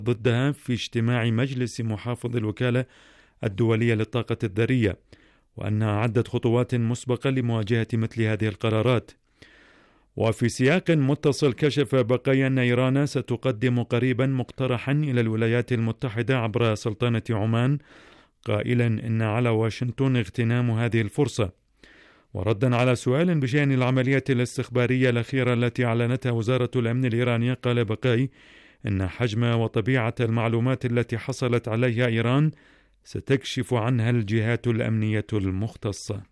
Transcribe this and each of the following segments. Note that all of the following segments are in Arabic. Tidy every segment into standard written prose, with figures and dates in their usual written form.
ضدها في اجتماع مجلس محافظ الوكالة الدولية للطاقة الذرية، وأنها عدت خطوات مسبقة لمواجهة مثل هذه القرارات. وفي سياق متصل كشف بقايا أن إيران ستقدم قريبا مقترحا إلى الولايات المتحدة عبر سلطنة عمان، قائلا إن على واشنطن اغتنام هذه الفرصة. وردا على سؤال بشأن العملية الاستخبارية الأخيرة التي أعلنتها وزارة الأمن الإيرانية، قال بقاي إن حجم وطبيعة المعلومات التي حصلت عليها إيران ستكشف عنها الجهات الأمنية المختصة.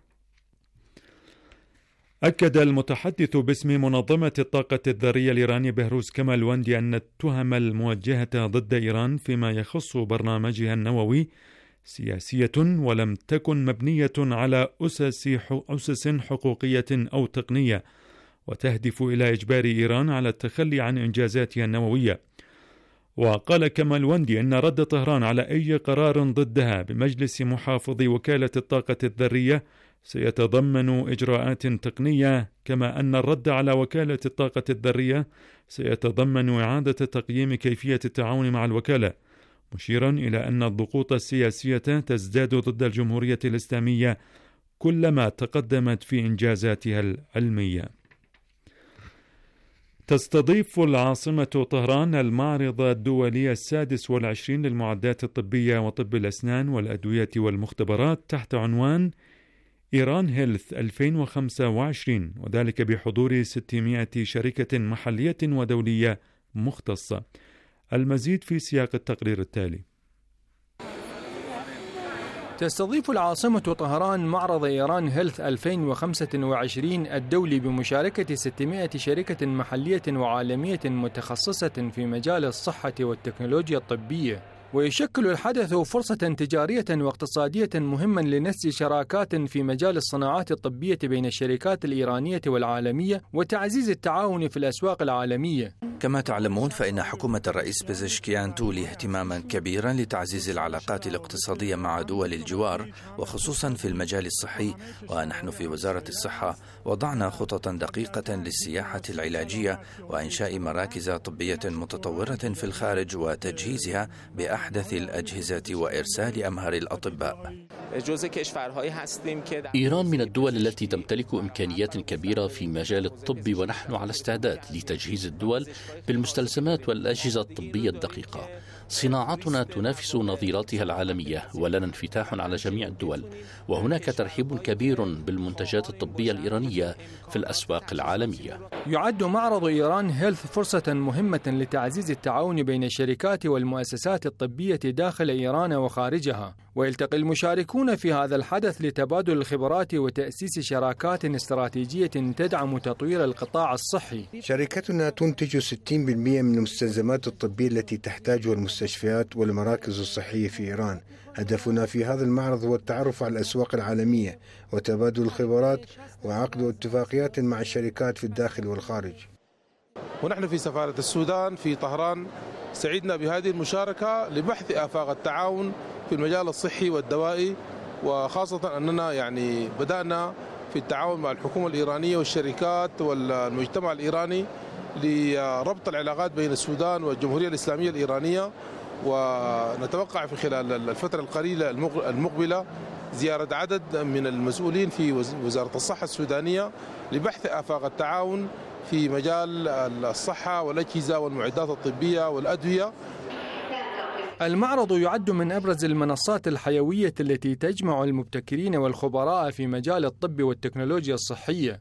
أكد المتحدث باسم منظمة الطاقة الذرية الإيرانية بهروز كمالوندي أن التهم الموجهة ضد إيران فيما يخص برنامجها النووي سياسية ولم تكن مبنية على أسس حقوقية أو تقنية، وتهدف إلى إجبار إيران على التخلي عن إنجازاتها النووية. وقال كمالوندي أن رد طهران على أي قرار ضدها بمجلس محافظي وكالة الطاقة الذرية سيتضمن إجراءات تقنية، كما أن الرد على وكالة الطاقة الذرية سيتضمن إعادة تقييم كيفية التعاون مع الوكالة، مشيرا إلى أن الضغوط السياسية تزداد ضد الجمهورية الإسلامية كلما تقدمت في إنجازاتها العلمية. تستضيف العاصمة طهران المعرض الدولي 26 للمعدات الطبية وطب الأسنان والأدوية والمختبرات تحت عنوان إيران هيلث 2025، وذلك بحضور 600 شركة محلية ودولية مختصة. المزيد في سياق التقرير التالي. تستضيف العاصمة طهران معرض إيران هيلث 2025 الدولي بمشاركة 600 شركة محلية وعالمية متخصصة في مجال الصحة والتكنولوجيا الطبية، ويشكل الحدث فرصة تجارية واقتصادية مهما لنسج شراكات في مجال الصناعات الطبية بين الشركات الإيرانية والعالمية وتعزيز التعاون في الأسواق العالمية. كما تعلمون فإن حكومة الرئيس بيزشكيان تولي اهتماما كبيرا لتعزيز العلاقات الاقتصادية مع دول الجوار وخصوصا في المجال الصحي، ونحن في وزارة الصحة وضعنا خططا دقيقة للسياحة العلاجية وإنشاء مراكز طبية متطورة في الخارج وتجهيزها بأحدث الأجهزة وإرسال أمهر الأطباء. إيران من الدول التي تمتلك إمكانيات كبيرة في مجال الطب، ونحن على استعداد لتجهيز الدول بالمستلزمات والأجهزة الطبية الدقيقة. صناعتنا تنافس نظيراتها العالمية ولنا انفتاح على جميع الدول، وهناك ترحيب كبير بالمنتجات الطبية الإيرانية في الأسواق العالمية. يعد معرض إيران هيلث فرصة مهمة لتعزيز التعاون بين الشركات والمؤسسات الطبية داخل إيران وخارجها، ويلتقي المشاركون في هذا الحدث لتبادل الخبرات وتأسيس شراكات استراتيجية تدعم تطوير القطاع الصحي. شركتنا تنتج 60% من المستلزمات الطبية التي تحتاجها المستشفيات والمراكز الصحية في إيران. هدفنا في هذا المعرض هو التعرف على الأسواق العالمية وتبادل الخبرات وعقد اتفاقيات مع الشركات في الداخل والخارج. ونحن في سفارة السودان في طهران سعدنا بهذه المشاركة لبحث آفاق التعاون في المجال الصحي والدوائي، وخاصة أننا بدأنا في التعاون مع الحكومة الإيرانية والشركات والمجتمع الإيراني لربط العلاقات بين السودان والجمهورية الإسلامية الإيرانية، ونتوقع في خلال الفترة القليلة المقبلة زيارة عدد من المسؤولين في وزارة الصحة السودانية لبحث آفاق التعاون في مجال الصحة والأجهزة والمعدات الطبية والأدوية. المعرض يعد من أبرز المنصات الحيوية التي تجمع المبتكرين والخبراء في مجال الطب والتكنولوجيا الصحية.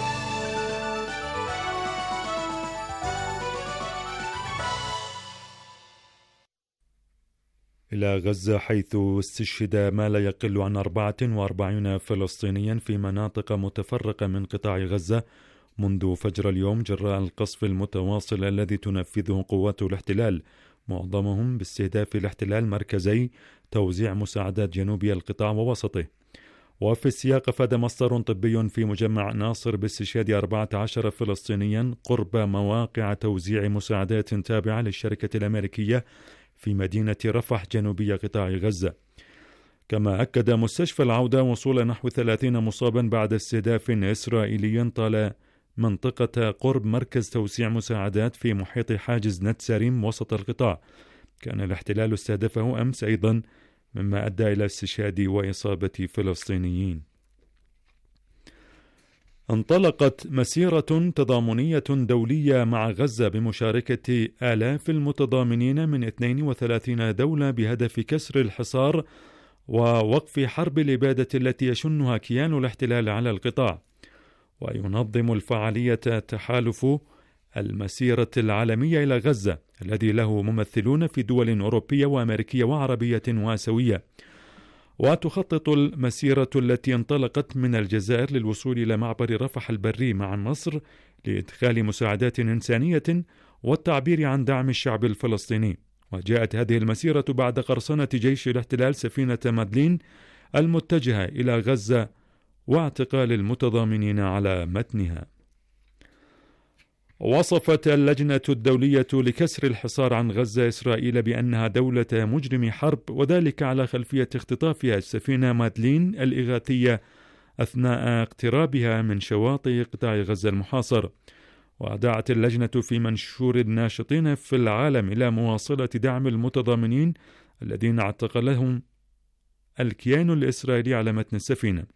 إلى غزة، حيث استشهد ما لا يقل عن 44 فلسطينيا في مناطق متفرقة من قطاع غزة منذ فجر اليوم جراء القصف المتواصل الذي تنفذه قوات الاحتلال، معظمهم باستهداف الاحتلال مركزي توزيع مساعدات جنوب القطاع ووسطه. وفي السياق أفاد مصدر طبي في مجمع ناصر باستشهاد 14 فلسطينيا قرب مواقع توزيع مساعدات تابعة للشركة الأمريكية في مدينة رفح جنوبي قطاع غزة. كما أكد مستشفى العودة وصول نحو 30 مصابا بعد استهداف إسرائيلي طال منطقة قرب مركز توسيع مساعدات في محيط حاجز نتساريم وسط القطاع. كان الاحتلال استهدفه أمس أيضا، مما أدى إلى استشهاد وإصابة فلسطينيين. انطلقت مسيرة تضامنية دولية مع غزة بمشاركة آلاف المتضامنين من 32 دولة بهدف كسر الحصار ووقف حرب الإبادة التي يشنها كيان الاحتلال على القطاع. وينظم الفعالية تحالف المسيرة العالمية إلى غزة الذي له ممثلون في دول أوروبية وأمريكية وعربية وآسيوية. وتخطط المسيرة التي انطلقت من الجزائر للوصول إلى معبر رفح البري مع مصر لإدخال مساعدات إنسانية والتعبير عن دعم الشعب الفلسطيني. وجاءت هذه المسيرة بعد قرصنة جيش الاحتلال سفينة مادلين المتجهة إلى غزة واعتقال المتضامنين على متنها. وصفت اللجنة الدولية لكسر الحصار عن غزة إسرائيل بأنها دولة مجرم حرب، وذلك على خلفية اختطافها السفينة مادلين الإغاثية أثناء اقترابها من شواطئ قطاع غزة المحاصر. ودعت اللجنة في منشور الناشطين في العالم إلى مواصلة دعم المتضامنين الذين اعتقلهم الكيان الإسرائيلي على متن السفينة.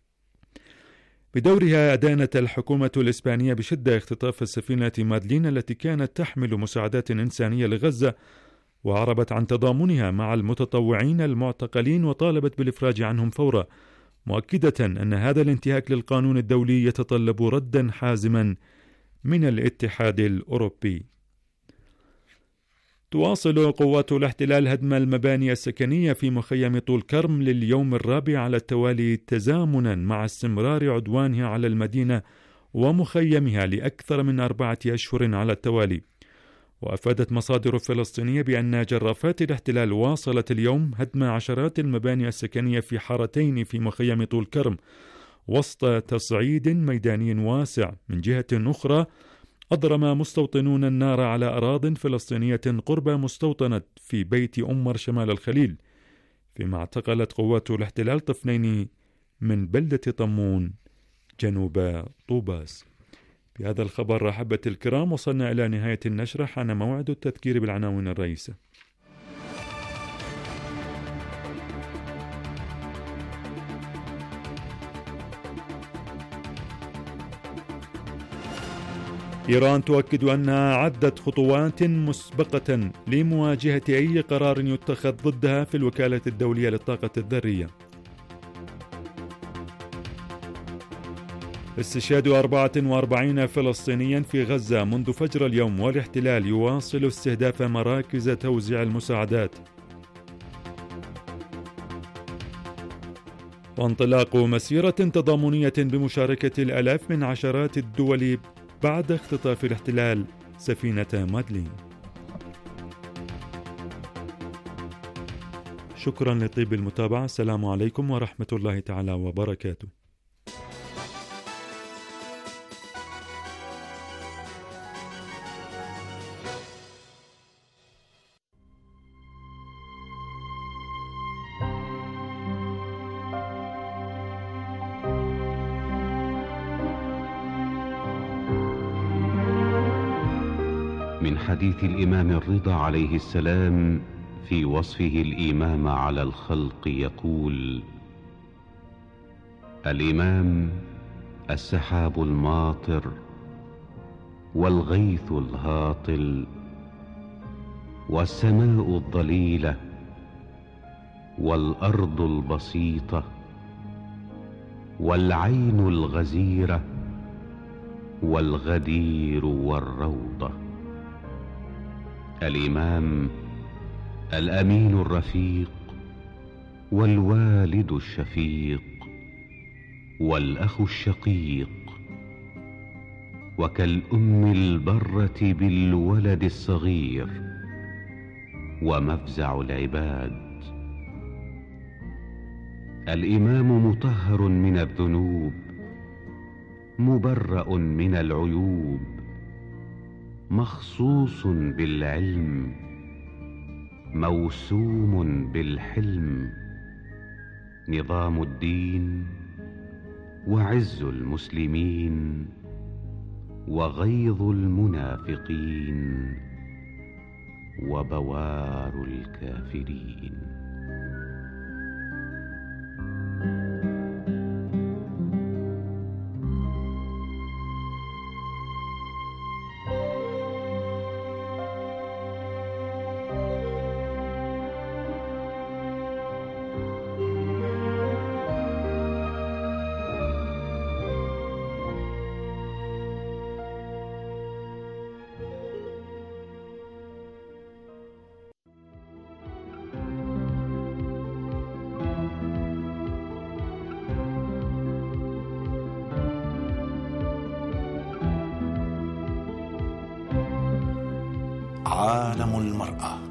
بدورها أدانت الحكومة الإسبانية بشدة اختطاف السفينة مادلين التي كانت تحمل مساعدات إنسانية لغزة، وعربت عن تضامنها مع المتطوعين المعتقلين وطالبت بالإفراج عنهم فورا، مؤكدة أن هذا الانتهاك للقانون الدولي يتطلب ردا حازما من الاتحاد الأوروبي. تواصل قوات الاحتلال هدم المباني السكنية في مخيم طول كرم لليوم الرابع على التوالي تزامنا مع استمرار عدوانها على المدينة ومخيمها لأكثر من 4 أشهر على التوالي. وأفادت مصادر فلسطينية بأن جرافات الاحتلال واصلت اليوم هدم عشرات المباني السكنية في حارتين في مخيم طول كرم وسط تصعيد ميداني واسع. من جهة أخرى أضرم مستوطنون النار على أراضٍ فلسطينية قرب مستوطنة في بيت أمر شمال الخليل، فيما اعتقلت قوات الاحتلال طفلين من بلدة طمون جنوب طوباس. بهذا الخبر أحبة الكرام وصلنا إلى نهاية النشرة، حان موعد التذكير بالعناوين الرئيسة. إيران تؤكد أنها عدت خطوات مسبقة لمواجهة أي قرار يتخذ ضدها في الوكالة الدولية للطاقة الذرية. استشهاد 44 فلسطينيا في غزة منذ فجر اليوم، والاحتلال يواصل استهداف مراكز توزيع المساعدات. وانطلاق مسيرة تضامنية بمشاركة الآلاف من عشرات الدول بعد اختطاف الاحتلال سفينة مادلين. شكرا لطيب المتابعة. السلام عليكم ورحمة الله تعالى وبركاته. من حديث الإمام الرضا عليه السلام في وصفه الإمام على الخلق يقول: الإمام السحاب الماطر والغيث الهاطل والسماء الضليلة والأرض البسيطة والعين الغزيرة والغدير والروضة. الإمام الأمين الرفيق والوالد الشفيق والأخ الشقيق، وكالأم البرة بالولد الصغير ومفزع العباد. الإمام مطهر من الذنوب، مبرأ من العيوب، مخصوص بالعلم، موسوم بالحلم، نظام الدين وعز المسلمين وغيظ المنافقين وبوار الكافرين. عالم المرأة.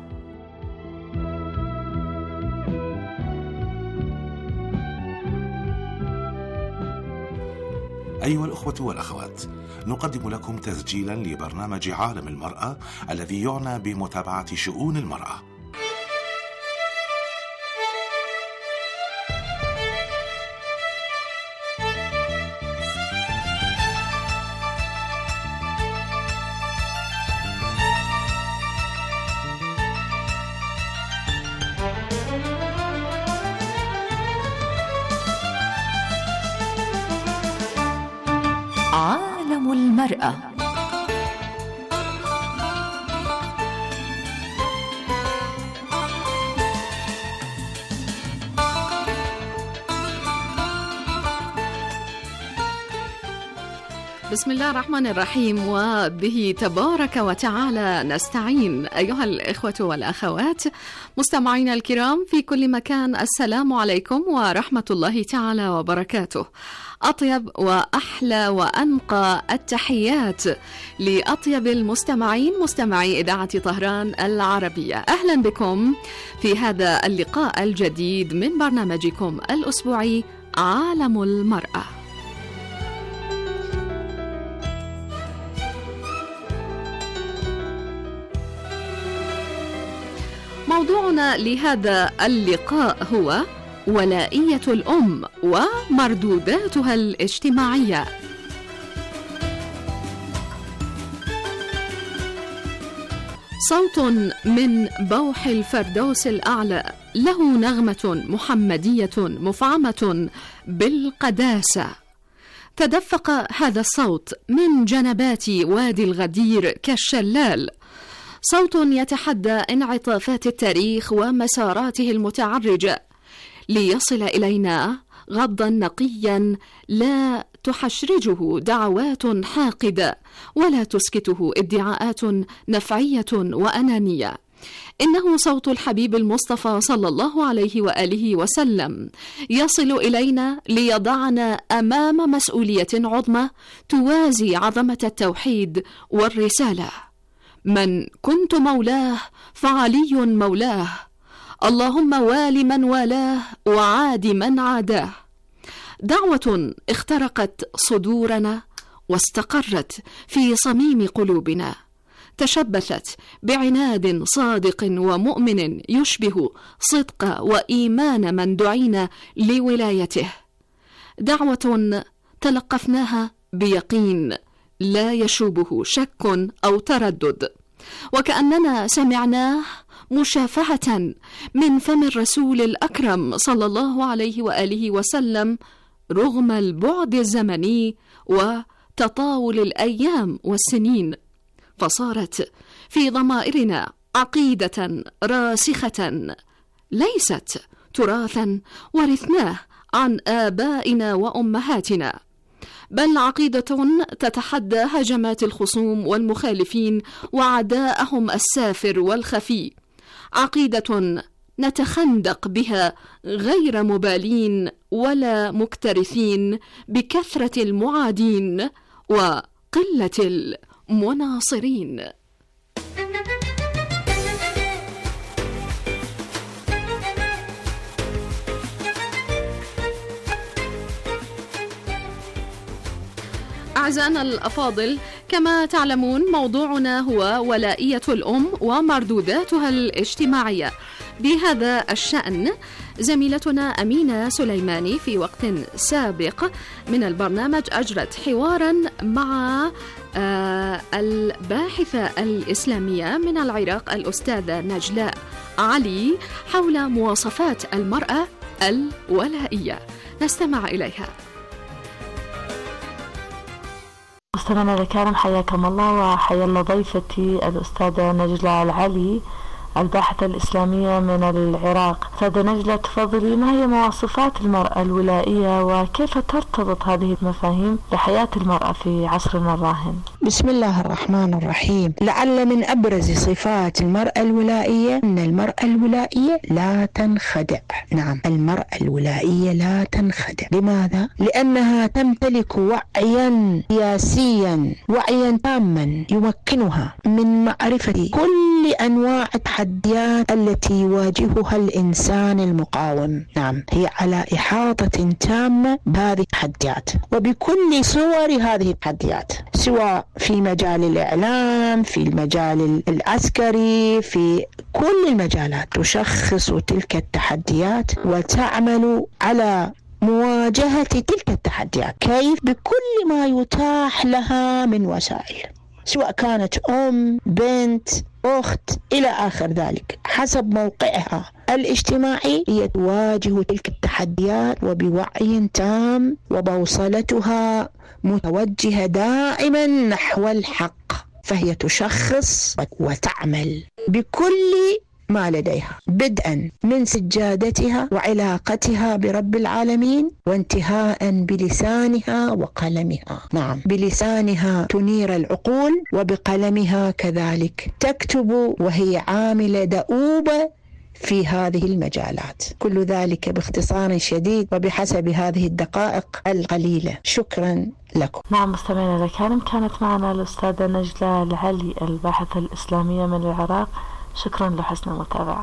أيها الأخوة والأخوات، نقدم لكم تسجيلا لبرنامج عالم المرأة الذي يعنى بمتابعة شؤون المرأة. عالم المرأة. بسم الله الرحمن الرحيم، وبه تبارك وتعالى نستعين. أيها الإخوة والأخوات مستمعينا الكرام في كل مكان، السلام عليكم ورحمة الله تعالى وبركاته. أطيب وأحلى وأنقى التحيات لأطيب المستمعين، مستمعي إذاعة طهران العربية. أهلا بكم في هذا اللقاء الجديد من برنامجكم الأسبوعي عالم المرأة. موضوعنا لهذا اللقاء هو ولائية الأم ومردوداتها الاجتماعية. صوت من بوح الفردوس الأعلى، له نغمة محمدية مفعمة بالقداسة. تدفق هذا الصوت من جنبات وادي الغدير كالشلال، صوت يتحدى انعطافات التاريخ ومساراته المتعرجة ليصل إلينا غضا نقيا لا تحشرجه دعوات حاقدة ولا تسكته ادعاءات نفعية وأنانية. إنه صوت الحبيب المصطفى صلى الله عليه وآله وسلم، يصل إلينا ليضعنا أمام مسؤولية عظمى توازي عظمة التوحيد والرسالة. من كنت مولاه فعلي مولاه، اللهم وال من والاه وعاد من عاداه. دعوة اخترقت صدورنا واستقرت في صميم قلوبنا، تشبثت بعناد صادق ومؤمن يشبه صدق وإيمان من دعينا لولايته. دعوة تلقفناها بيقين لا يشوبه شك أو تردد، وكأننا سمعناه مشافهة من فم الرسول الأكرم صلى الله عليه وآله وسلم، رغم البعد الزمني وتطاول الأيام والسنين. فصارت في ضمائرنا عقيدة راسخة ليست تراثا ورثناه عن آبائنا وأمهاتنا، بل عقيدة تتحدى هجمات الخصوم والمخالفين وعداءهم السافر والخفي، عقيدة نتخندق بها غير مبالين ولا مكترثين بكثرة المعادين وقلة المناصرين. أعزائنا الأفاضل، كما تعلمون موضوعنا هو ولائية الأم ومردوداتها الاجتماعية. بهذا الشأن زميلتنا أمينة سليماني في وقت سابق من البرنامج أجرت حوارا مع الباحثة الإسلامية من العراق الأستاذة نجلاء علي حول مواصفات المرأة الولائية. نستمع إليها. مستمعينا الكرام، حياكم الله وحيا الله ضيفتي الأستاذة نجلاء العلي الباحثة الإسلامية من العراق. أستاذة نجلاء، تفضلي، ما هي مواصفات المرأة الولائية وكيف ترتبط هذه المفاهيم بحياة المرأة في عصرنا الراهن؟ بسم الله الرحمن الرحيم. لعل من أبرز صفات المرأة الولائية أن المرأة الولائية لا تنخدع. نعم، المرأة الولائية لا تنخدع. لماذا؟ لأنها تمتلك وعيا سياسيا، وعيا تاما يمكنها من معرفة كل أنواع التحديات التي يواجهها الإنسان المقاوم. نعم، هي على إحاطة تامة بهذه التحديات وبكل صور هذه التحديات، سواء في مجال الإعلام، في المجال العسكري، في كل المجالات تشخص تلك التحديات وتعمل على مواجهة تلك التحديات. كيف؟ بكل ما يتاح لها من وسائل، سواء كانت أم، بنت، أخت، إلى آخر ذلك، حسب موقعها الاجتماعي هي تواجه تلك التحديات وبوعي تام، وبوصلتها متوجهة دائما نحو الحق، فهي تشخص وتعمل بكل ما لديها، بدءا من سجادتها وعلاقتها برب العالمين، وانتهاء بلسانها وقلمها. نعم، بلسانها تنير العقول، وبقلمها كذلك تكتب، وهي عاملة دؤوبة في هذه المجالات. كل ذلك باختصار شديد وبحسب هذه الدقائق القليلة. شكرا لكم. نعم مستمعينا الكرام، كانت معنا الأستاذة نجلاء العلي الباحثة الإسلامية من العراق. شكرا لحسن المتابعة.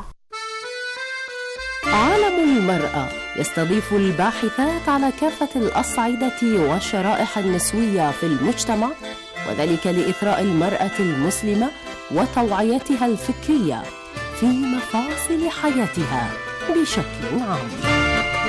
عالم المرأة يستضيف الباحثات على كافة الأصعدة والشرائح النسوية في المجتمع، وذلك لإثراء المرأة المسلمة وتوعيتها الفكرية في مفاصل حياتها بشكل عام.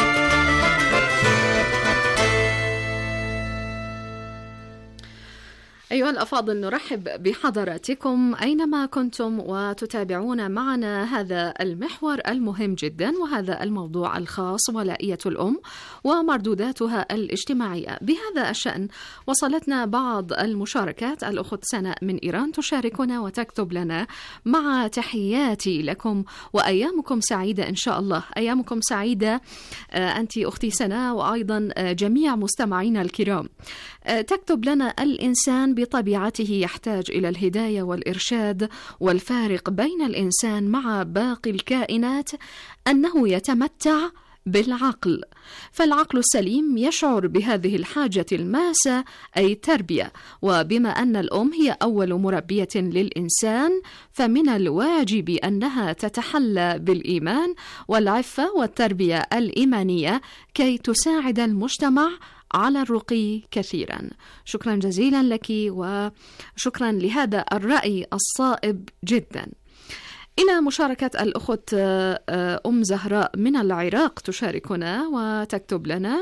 أيها الأفاضل، نرحب بحضراتكم أينما كنتم وتتابعون معنا هذا المحور المهم جدا، وهذا الموضوع الخاص ولائية الأم ومردوداتها الاجتماعية. بهذا الشأن وصلتنا بعض المشاركات. الأخت سناء من إيران تشاركنا وتكتب لنا: مع تحياتي لكم وأيامكم سعيدة إن شاء الله. أيامكم سعيدة أنت أختي سناء، وأيضا جميع مستمعينا الكرام. تكتب لنا: الإنسان بطبيعته يحتاج إلى الهداية والإرشاد، والفارق بين الإنسان مع باقي الكائنات أنه يتمتع بالعقل، فالعقل السليم يشعر بهذه الحاجة الماسة أي التربية، وبما أن الأم هي أول مربية للإنسان فمن الواجب أنها تتحلى بالإيمان والعفة والتربية الإيمانية كي تساعد المجتمع على الرقي كثيرا. شكرا جزيلا لك وشكرا لهذا الرأي الصائب جدا. إلى مشاركة الأخت أم زهراء من العراق تشاركنا وتكتب لنا: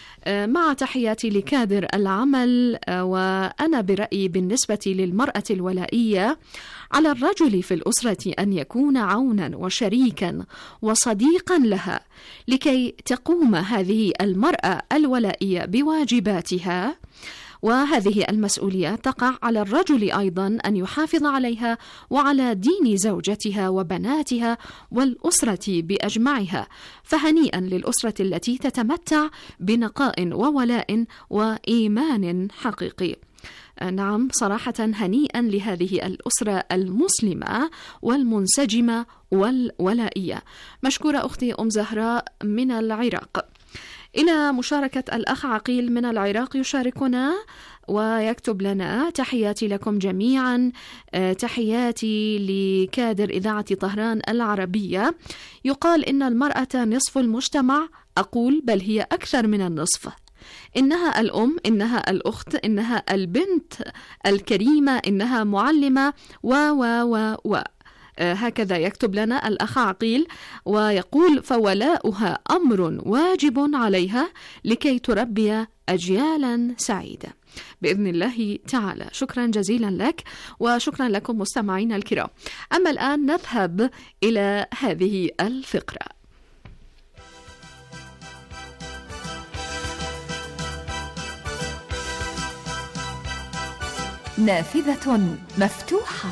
مع تحياتي لكادر العمل، وأنا برأيي بالنسبة للمرأة الولائية على الرجل في الأسرة أن يكون عونا وشريكا وصديقا لها لكي تقوم هذه المرأة الولائية بواجباتها، وهذه المسؤولية تقع على الرجل أيضا أن يحافظ عليها وعلى دين زوجتها وبناتها والأسرة بأجمعها. فهنيئا للأسرة التي تتمتع بنقاء وولاء وإيمان حقيقي. نعم، صراحة هنيئا لهذه الأسرة المسلمة والمنسجمة والولائية. مشكورة أختي أم زهراء من العراق. إلى مشاركة الأخ عقيل من العراق يشاركنا ويكتب لنا: تحياتي لكم جميعا، تحياتي لكادر إذاعة طهران العربية. يقال إن المرأة نصف المجتمع، أقول بل هي أكثر من النصف، إنها الأم، إنها الأخت، إنها البنت الكريمة، إنها معلمة و هكذا يكتب لنا الأخ عقيل ويقول: فولاؤها أمر واجب عليها لكي تربي أجيالا سعيدة بإذن الله تعالى. شكرا جزيلا لك وشكرا لكم مستمعينا الكرام. أما الآن نذهب إلى هذه الفقرة. نافذة مفتوحة.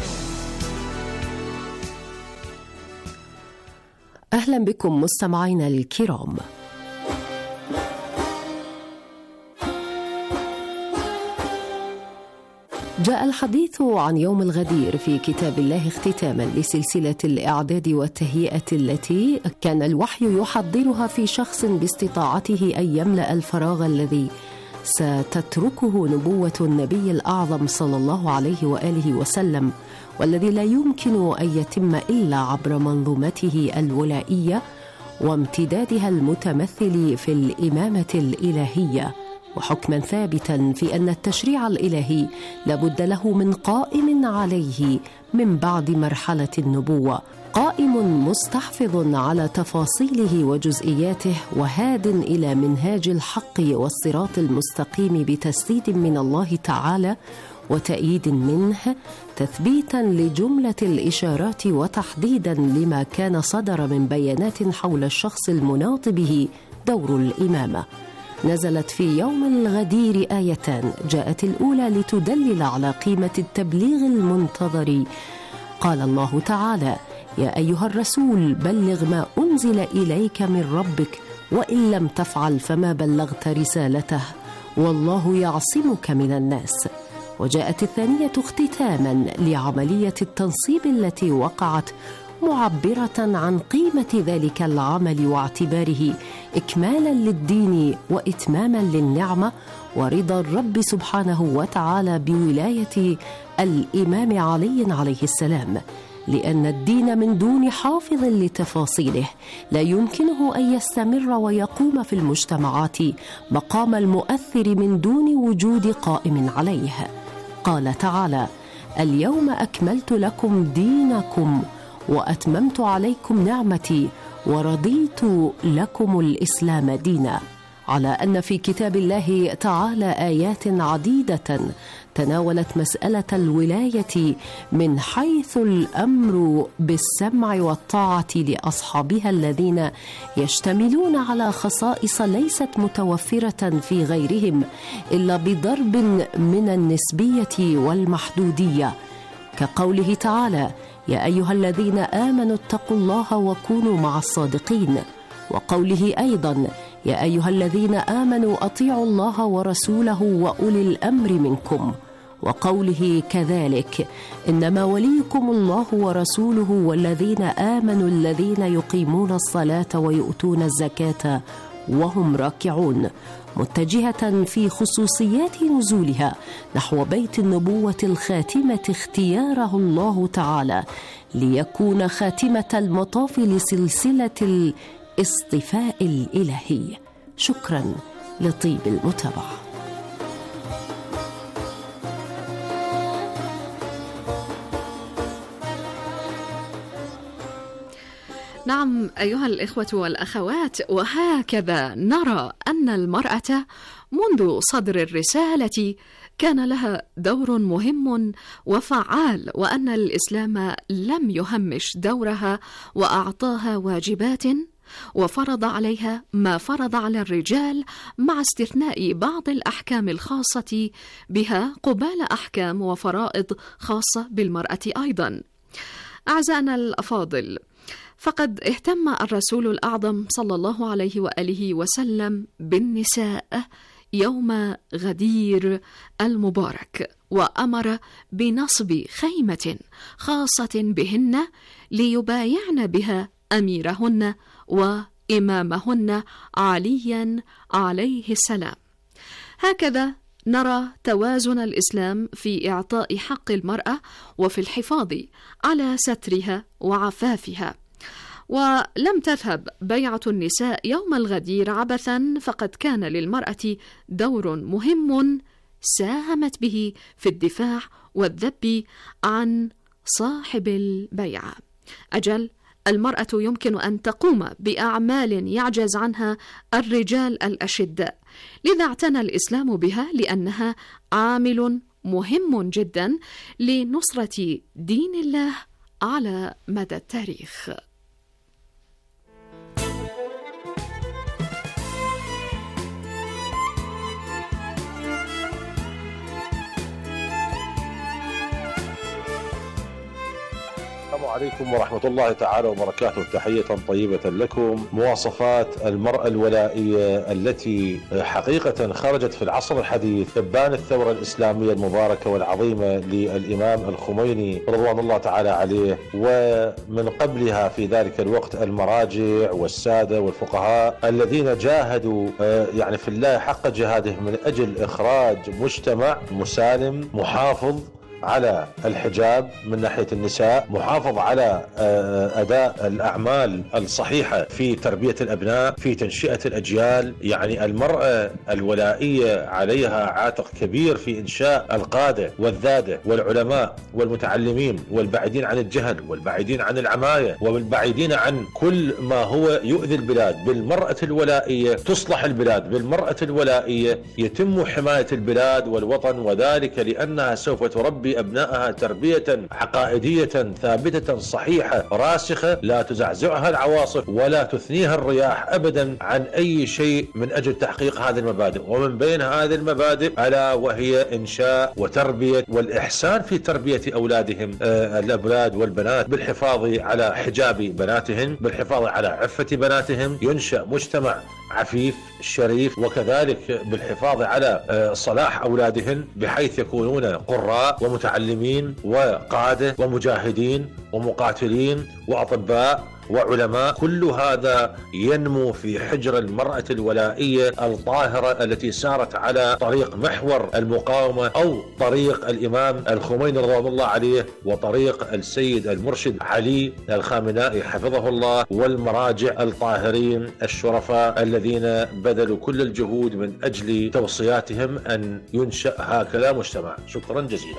أهلا بكم مستمعينا الكرام. جاء الحديث عن يوم الغدير في كتاب الله اختتاما لسلسلة الإعداد والتهيئة التي كان الوحي يحضرها في شخص باستطاعته أن يملأ الفراغ الذي ستتركه نبوة النبي الأعظم صلى الله عليه وآله وسلم، والذي لا يمكن أن يتم إلا عبر منظومته الولائية وامتدادها المتمثل في الإمامة الإلهية، وحكما ثابتا في أن التشريع الإلهي لابد له من قائم عليه من بعد مرحلة النبوة، قائم مستحفظ على تفاصيله وجزئياته، وهاد إلى منهاج الحق والصراط المستقيم بتسديد من الله تعالى وتأييد منه، تثبيتا لجملة الإشارات وتحديدا لما كان صدر من بيانات حول الشخص المناط به دور الإمامة. نزلت في يوم الغدير آيتان، جاءت الأولى لتدلل على قيمة التبليغ المنتظر. قال الله تعالى: يا أيها الرسول بلغ ما أنزل إليك من ربك وإن لم تفعل فما بلغت رسالته والله يعصمك من الناس. وجاءت الثانية اختتاما لعملية التنصيب التي وقعت، معبرة عن قيمة ذلك العمل واعتباره إكمالا للدين وإتماما للنعمة ورضا الرب سبحانه وتعالى بولاية الإمام علي عليه السلام، لأن الدين من دون حافظ لتفاصيله لا يمكنه أن يستمر ويقوم في المجتمعات مقام المؤثر من دون وجود قائم عليه. قال تعالى: اليوم أكملت لكم دينكم وأتممت عليكم نعمتي ورضيت لكم الإسلام دينا. على أن في كتاب الله تعالى آيات عديدة تناولت مسألة الولاية من حيث الأمر بالسمع والطاعة لأصحابها الذين يشتملون على خصائص ليست متوفرة في غيرهم إلا بضرب من النسبية والمحدودية، كقوله تعالى: يا أيها الذين آمنوا اتقوا الله وكونوا مع الصادقين، وقوله أيضا: يا أيها الذين آمنوا أطيعوا الله ورسوله وأولي الأمر منكم، وقوله كذلك: إنما وليكم الله ورسوله والذين آمنوا الذين يقيمون الصلاة ويؤتون الزكاة وهم راكعون، متجهة في خصوصيات نزولها نحو بيت النبوة الخاتمة اختياره الله تعالى ليكون خاتمة المطاف لسلسلة الاصطفاء الإلهي. شكرا لطيب المتابعة. نعم أيها الإخوة والأخوات، وهكذا نرى أن المرأة منذ صدر الرسالة كان لها دور مهم وفعال، وأن الإسلام لم يهمش دورها وأعطاها واجبات وفرض عليها ما فرض على الرجال، مع استثناء بعض الأحكام الخاصة بها قبال أحكام وفرائض خاصة بالمرأة أيضا. أعزائنا الأفاضل، فقد اهتم الرسول الأعظم صلى الله عليه وآله وسلم بالنساء يوم غدير المبارك، وأمر بنصب خيمة خاصة بهن ليبايعن بها أميرهن وإمامهن عليا عليه السلام. هكذا نرى توازن الإسلام في إعطاء حق المرأة وفي الحفاظ على سترها وعفافها. ولم تذهب بيعة النساء يوم الغدير عبثا، فقد كان للمرأة دور مهم ساهمت به في الدفاع والذب عن صاحب البيعة. أجل، المرأة يمكن أن تقوم بأعمال يعجز عنها الرجال الأشداء، لذا اعتنى الإسلام بها لأنها عامل مهم جدا لنصرة دين الله على مدى التاريخ. السلام عليكم ورحمة الله تعالى وبركاته. تحية طيبة لكم. مواصفات المرأة الولائية التي حقيقة خرجت في العصر الحديث إبان الثورة الإسلامية المباركة والعظيمة للإمام الخميني رضوان الله تعالى عليه، ومن قبلها في ذلك الوقت المراجع والسادة والفقهاء الذين جاهدوا يعني في الله حق جهادهم من أجل إخراج مجتمع مسالم محافظ على الحجاب من ناحية النساء، محافظ على أداء الأعمال الصحيحة في تربية الأبناء، في تنشئة الأجيال. يعني المرأة الولائية عليها عاتق كبير في إنشاء القادة والذادة والعلماء والمتعلمين والبعيدين عن الجهل والبعيدين عن العماية والبعيدين عن كل ما هو يؤذي البلاد. بالمرأة الولائية تصلح البلاد، بالمرأة الولائية يتم حماية البلاد والوطن، وذلك لأنها سوف تربي أبنائها تربية عقائدية ثابتة صحيحة راسخة لا تزعزعها العواصف ولا تثنيها الرياح أبدا عن أي شيء من أجل تحقيق هذه المبادئ. ومن بين هذه المبادئ ألا وهي إنشاء وتربية والإحسان في تربية أولادهم الأولاد والبنات، بالحفاظ على حجاب بناتهم، بالحفاظ على عفة بناتهم، ينشأ مجتمع عفيف شريف، وكذلك بالحفاظ على صلاح أولادهن بحيث يكونون قراء ومتعلمين وقادة ومجاهدين ومقاتلين وأطباء وعلماء. كل هذا ينمو في حجر المرأة الولائية الطاهرة التي سارت على طريق محور المقاومة أو طريق الإمام الخميني رضوان الله عليه وطريق السيد المرشد علي الخامنائي حفظه الله والمراجع الطاهرين الشرفاء الذين بذلوا كل الجهود من أجل توصياتهم أن ينشأ هكذا مجتمع. شكرا جزيلا.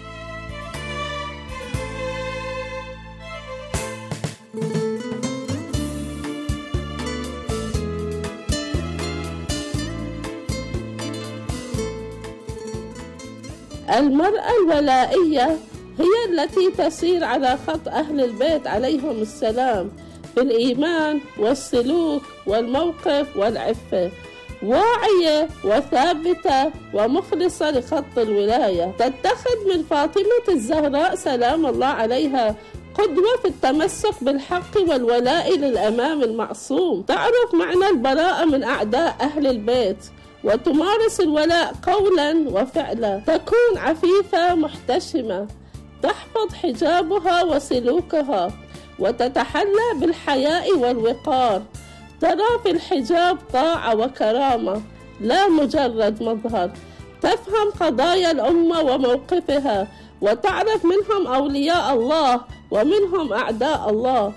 المرأة الولائية هي التي تسير على خط أهل البيت عليهم السلام في الإيمان والسلوك والموقف والعفة، واعية وثابتة ومخلصة لخط الولاية، تتخذ من فاطمة الزهراء سلام الله عليها قدوة في التمسك بالحق والولاء للأمام المعصوم، تعرف معنى البراءة من أعداء أهل البيت وتمارس الولاء قولا وفعلا، تكون عفيفة محتشمة، تحفظ حجابها وسلوكها وتتحلى بالحياء والوقار، ترى في الحجاب طاعة وكرامة لا مجرد مظهر، تفهم قضايا الأمة وموقفها وتعرف منهم أولياء الله ومنهم أعداء الله،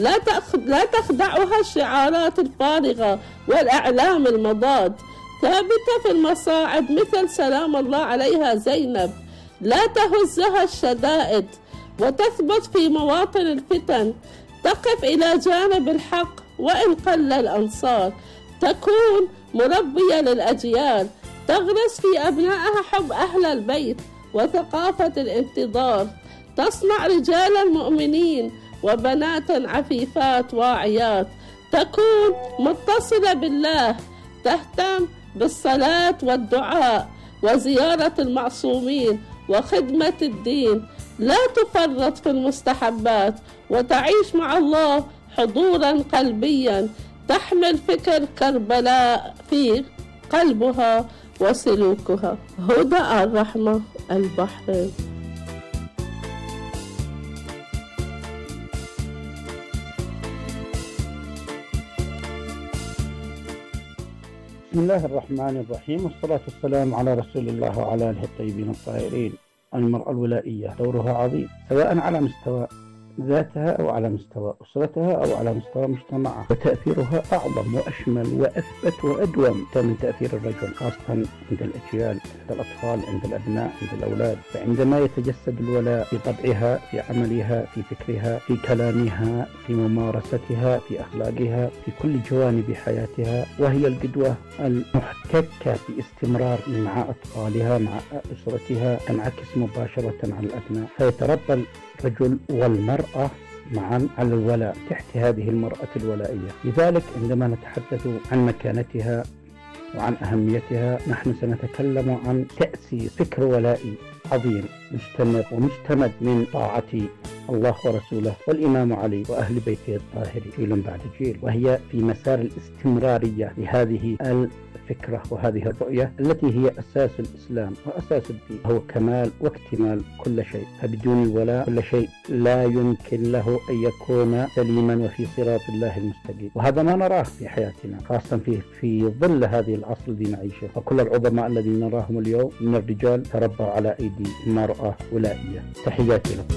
لا تخدعها الشعارات الفارغة والأعلام المضاد، ثابتة في المصاعب مثل سلام الله عليها زينب، لا تهزها الشدائد وتثبت في مواطن الفتن، تقف إلى جانب الحق وإن قل الأنصار، تكون مربية للأجيال، تغرس في أبنائها حب أهل البيت وثقافة الانتظار، تصنع رجالا مؤمنين وبنات عفيفات واعيات، تكون متصلة بالله، تهتم بالصلاة والدعاء وزيارة المعصومين وخدمة الدين، لا تفرط في المستحبات وتعيش مع الله حضورا قلبيا، تحمل فكر كربلاء في قلبها وسلوكها. هدى الرحمة، البحرين. بسم الله الرحمن الرحيم، والصلاة والسلام على رسول الله وعلى آله الطيبين الطاهرين. المرأة الولائية دورها عظيم سواء على مستوى ذاتها أو على مستوى أسرتها أو على مستوى مجتمعها، وتأثيرها أعظم وأشمل وأثبت وأدوم من تأثير الرجل، خاصة عند الأجيال، عند الأطفال، عند الأبناء، عند الأولاد. فعندما يتجسد الولاء في طبعها، في عملها، في فكرها، في كلامها، في ممارستها، في أخلاقها، في كل جوانب حياتها، وهي القدوة المحتكة باستمرار مع أطفالها، مع أسرتها، تنعكس مباشرة على الأبناء. فيتربى الرجل والمرأة معا على الولاء تحت هذه المرأة الولائية. لذلك عندما نتحدث عن مكانتها وعن أهميتها، نحن سنتكلم عن تأسيس فكر ولائي عظيم مستمر ومجتمد من طاعة الله ورسوله والإمام علي وأهل بيته الطاهرين جيل بعد جيل، وهي في مسار الاستمرارية لهذه الفكرة وهذه الرؤية التي هي أساس الإسلام وأساس الدين، هو كمال واكتمال كل شيء. فبدون الولاء كل شيء لا يمكن له أن يكون سليما وفي صراط الله المستقيم، وهذا ما نراه في حياتنا، خاصة في ظل هذه العصر الذي نعيشه. وكل العظماء الذين نراهم اليوم من الرجال تربوا على أيدي مرأة ولائية. تحياتي لكم.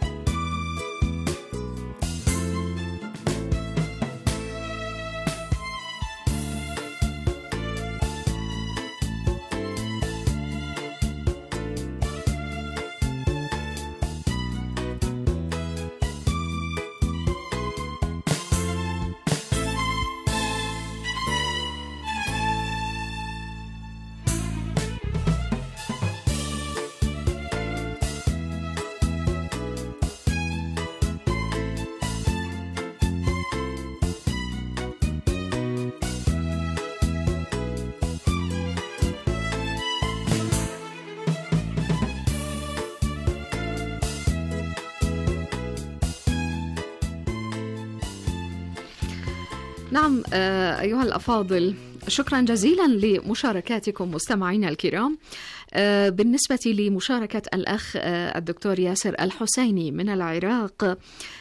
نعم أيها الأفاضل، شكرا جزيلا لمشاركاتكم مستمعينا الكرام. بالنسبة لمشاركة الأخ الدكتور ياسر الحسيني من العراق،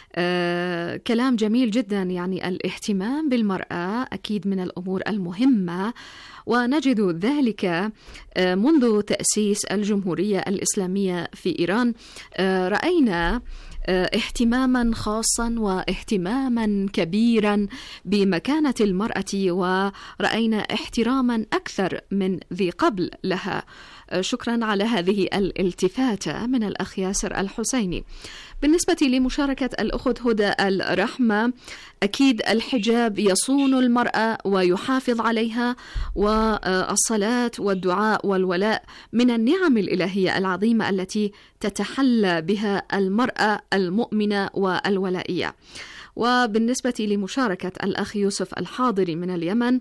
كلام جميل جدا. يعني الاهتمام بالمرأة أكيد من الأمور المهمة، ونجد ذلك منذ تأسيس الجمهورية الإسلامية في إيران. رأينا اهتماما خاصا واهتماما كبيرا بمكانة المرأة، ورأينا احتراما أكثر من ذي قبل لها. شكرا على هذه الالتفاتة من الأخ ياسر الحسيني. بالنسبة لمشاركة الأخت هدى الرحمة، أكيد الحجاب يصون المرأة ويحافظ عليها، والصلاة والدعاء والولاء من النعم الإلهية العظيمة التي تتحلى بها المرأة المؤمنة والولائية. وبالنسبة لمشاركة الأخ يوسف الحاضري من اليمن،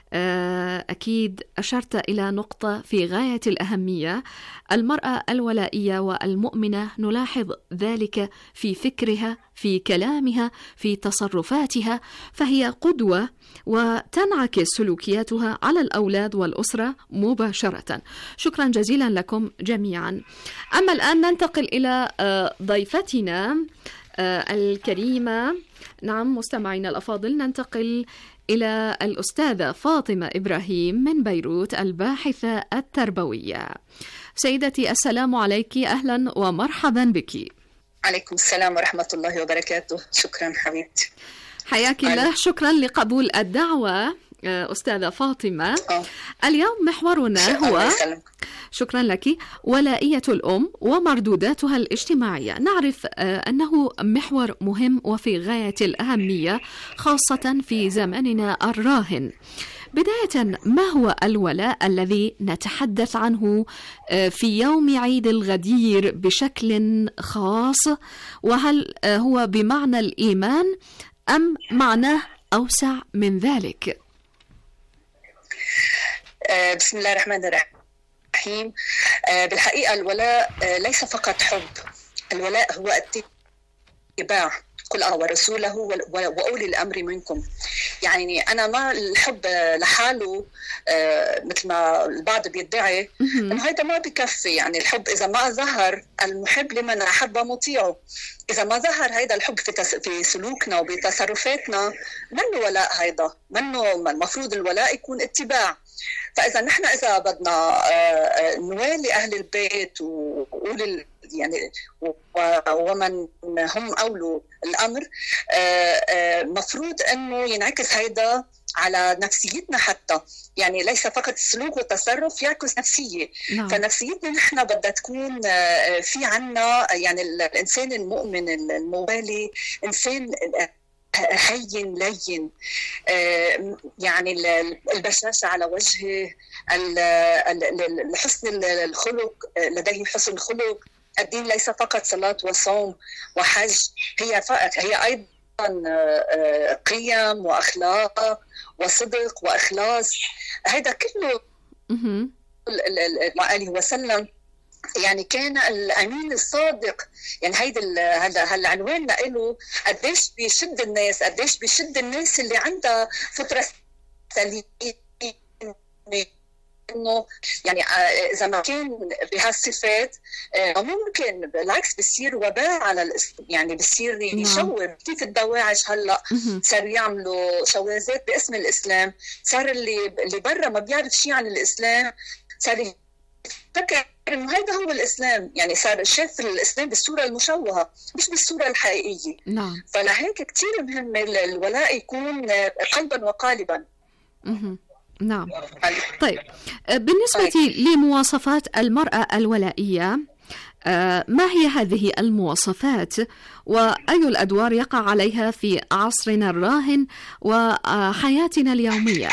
أكيد أشرت إلى نقطة في غاية الأهمية. المرأة الولائية والمؤمنة نلاحظ ذلك في فكرها، في كلامها، في تصرفاتها، فهي قدوة وتنعكس سلوكياتها على الأولاد والأسرة مباشرة. شكرا جزيلا لكم جميعا. أما الآن ننتقل إلى ضيفتنا الكريمة. نعم مستمعينا الأفاضل، ننتقل إلى الأستاذة فاطمة إبراهيم من بيروت، الباحثة التربوية. سيدتي السلام عليك، أهلا ومرحبا بك. عليكم السلام ورحمة الله وبركاته. شكرا حبيبتي. حياك الله. شكرا لقبول الدعوة أستاذة فاطمة. اليوم محورنا هو شكرا لك ولائية الأم ومردوداتها الاجتماعية. نعرف أنه محور مهم وفي غاية الأهمية خاصة في زمننا الراهن. بداية، ما هو الولاء الذي نتحدث عنه في يوم عيد الغدير بشكل خاص؟ وهل هو بمعنى الإيمان أم معناه أوسع من ذلك؟ بسم الله الرحمن الرحيم. بالحقيقة الولاء ليس فقط حب، الولاء هو اتباع قل الله ورسوله وأولي الأمر منكم. يعني أنا ما الحب لحاله مثل ما البعض بيدعي إنه هيدا ما بكفي. يعني الحب إذا ما ظهر، المحب لمن أحب مطيعه، إذا ما ظهر هيدا الحب في سلوكنا وبتصرفاتنا، منه ولاء. هيدا منه، المفروض الولاء يكون اتباع. فإذا نحن إذا بدنا نوالي أهل البيت وأولي هيدي يعني ومن هم أولو الأمر مفروض أنه ينعكس هيدا على نفسيتنا حتى، يعني ليس فقط السلوك والتصرف يعكس نفسية. نعم. فنفسيتنا نحن بدها تكون في عنا يعني الإنسان المؤمن الموالي إنسان هين لين، يعني البشاشة على وجهه، حسن الخلق، لديه حسن خلق. الدين ليس فقط صلاة وصوم وحج، هي أيضا قيم وأخلاق وصدق وإخلاص. هذا كله عليه وسلم يعني كان الأمين الصادق. يعني هذا العنوان له قديش بيشد الناس، قديش بيشد الناس اللي عندها فطرة سليمة، إنه يعني إذا ما كان بهالصفات ممكن بالعكس بيصير وباء على يعني بيصير يشوه. كيف الدواعش هلا صاروا يعملوا شواذات باسم الإسلام، صار اللي برا ما بيعرف شيء عن الإسلام صار فكر إنه هذا هو الإسلام، يعني صار شاف الإسلام بالصورة المشوهة مش بالصورة الحقيقية. نعم. فلهيك كتير مهم الولاء يكون قلبا وقالبا. نعم. طيب بالنسبة لمواصفات المرأة الولائية، ما هي هذه المواصفات وأي الأدوار يقع عليها في عصرنا الراهن وحياتنا اليومية؟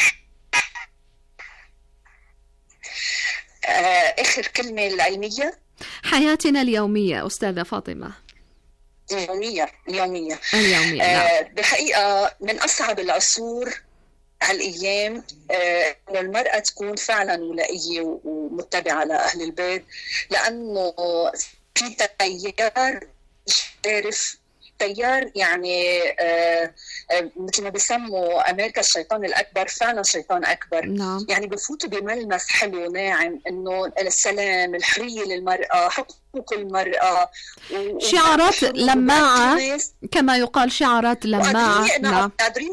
آخر كلمة العلمية، حياتنا اليومية أستاذة فاطمة. اليومية. نعم. بالحقيقة من أصعب العصور هالأيام إنه المرأة تكون فعلا ولائية ومتبعة لأهل البيت، لأنه في تيار يعني مثل ما بيسموا أمريكا الشيطان الأكبر، فعلا شيطان أكبر. نعم. يعني بفوتوا بملمس حلو ناعم إنه السلام، الحرية للمرأة، حقوق المرأة، شعارات لماعة كما يقال، شعارات لماعة. نعم.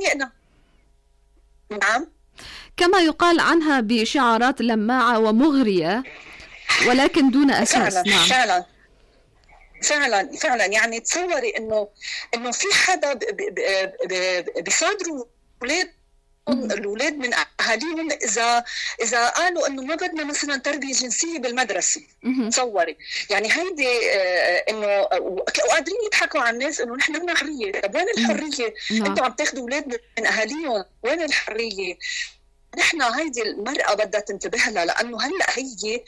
نعم. كما يقال عنها بشعارات لماعة ومغرية ولكن دون أساس. فعلا. نعم. فعلا يعني تصوري انه في حدا بيصادروا الاولاد من اهاليهم اذا قالوا انه ما بدنا مثلا تربيه جنسيه بالمدرسه. تصوري يعني هيدي انه وقادرين يضحكوا على الناس انه نحن بدنا حريه. طب وين الحريه؟ انتم عم تاخذوا اولاد من اهاليهم، وين الحريه؟ نحن هيدي المراه بدها تنتبه لها، لانه هلا هي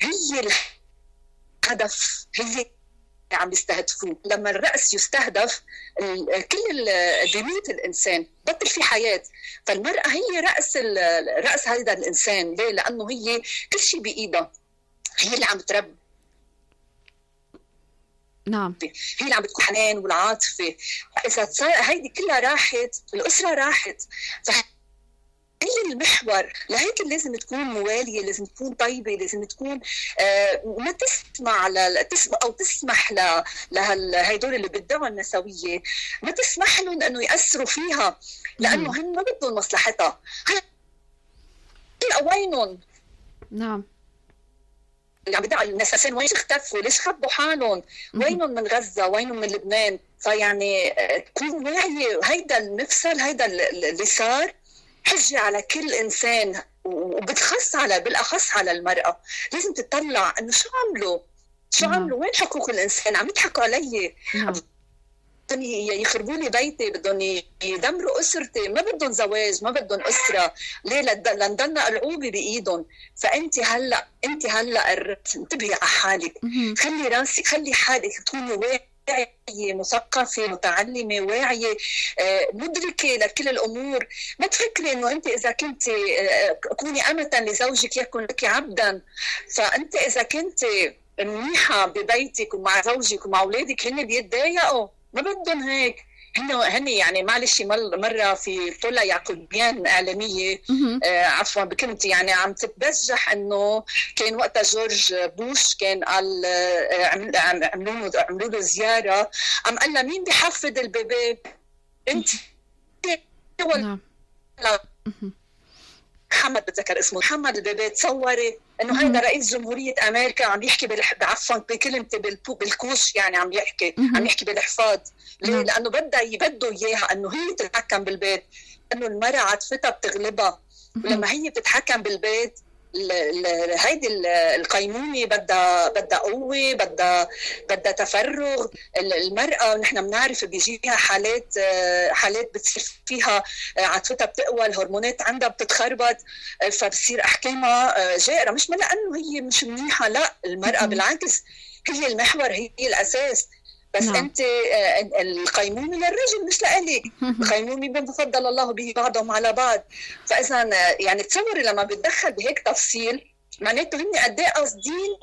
الهدف، هي عم يستهدفوه. لما الرأس يستهدف كل بيموت الإنسان، بطل في حياة. فالمرأة هي رأس هذا الإنسان. ليه؟ لأنه هي كل شيء بإيدها، هي اللي عم تربي. نعم. هي اللي عم بتكون حنان والعاطفة. إذا هيدي كلها راحت، الأسرة راحت. هي المحور. لهيك لازم تكون موالية، لازم تكون طيبة، لازم تكون ما تسمع أو تسمح لهيدول اللي بيدعوا النسوية، ما تسمح لهم أنه يأثروا فيها، لأنه هم ما بدهم مصلحتها. هلا وينهم؟ نعم. اللي عم بدعوا النسويين وين اختفوا؟ ليش خبوا حالهم؟ وينهم من غزة؟ وينهم من لبنان؟ فيعني تكون واعية. هيدا المفصل، هيدا اللي صار حجة على كل إنسان، بالأخص على المرأة. لازم تطلع إنه شو عملوا، وين حقوق الإنسان؟ عم يضحكوا علي، بدهم يخربوا لي بيتي، بدهم يدمروا أسرتي، ما بدهم زواج، ما بدهم أسرة. ليه؟ لنضلنا ألعوبة بإيدهم. فأنت هلا انتبهي على حالك، خلي حالك تكوني واعية، مثقفة، متعلمة، واعية، مدركة لكل الأمور. ما تفكري إنه أنت إذا كنت كوني أمة لزوجك يكون لك عبدا. فأنت إذا كنت منيحة ببيتك ومع زوجك ومع أولادك هن بيتضايقوا، ما بدهم هيك. هن يعني معلش مرة في طلع يعقوبيان إعلامية عفوا بكلمتي يعني عم تتبجح إنه كان وقتها جورج بوش كان قال عملوا له زيارة، عم قال له مين بيحفظ البيبي؟ أنت ولا محمد بتذكر اسمه، محمد البيبي، تصوري انه هذا رئيس جمهورية امريكا عم يحكي عفوا بكلمتي بالكوش، يعني عم يحكي بالحفاظ. ليه؟ لانه بدوا اياها انه هي تتحكم بالبيت، انه المرأة عاطفتها بتغلبها، ولما هي بتتحكم بالبيت هيدي القيمومة بدها قوة، بدها تفرغ. المرأة نحن بنعرف بيجيها حالات بتصير فيها عاطفتها بتقوى، الهرمونات عندها بتتخربط، فبصير أحكامها جائرة، مش لأنه هي مش منيحة، لا، المرأة بالعكس هي المحور، هي الأساس. بس أنت القيمومة للرجل مش لإلك، القيمومة بفضل الله به بعضهم على بعض. فإذا يعني تصوري لما بتدخل بهيك تفصيل، معناته هن قد ايه قاصدين